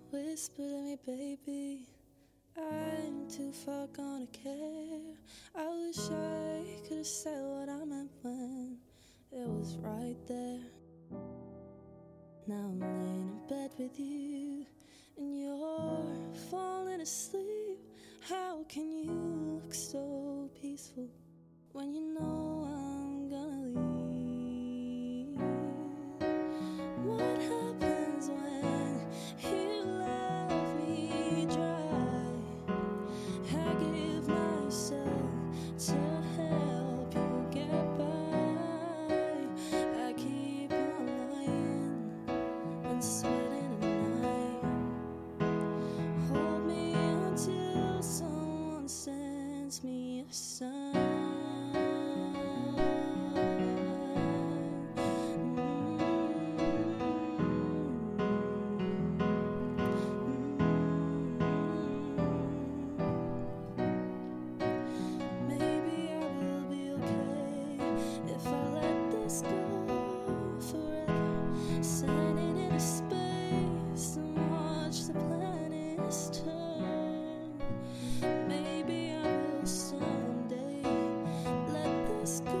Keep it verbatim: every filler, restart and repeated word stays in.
Whisper to me, baby, I'm too far gone to care. I wish I could have said what I meant when it was right there. Now I'm laying in bed with you and you're falling asleep. How can you look so peaceful when you know I'm gonna leave? What happens when you love me dry? I give myself to help you get by. I keep on lying and sweating at night. Hold me until someone sends me a sign. Maybe I will be okay if I let this go forever. Standing in a space and watch the planets turn. Maybe I will someday let this go.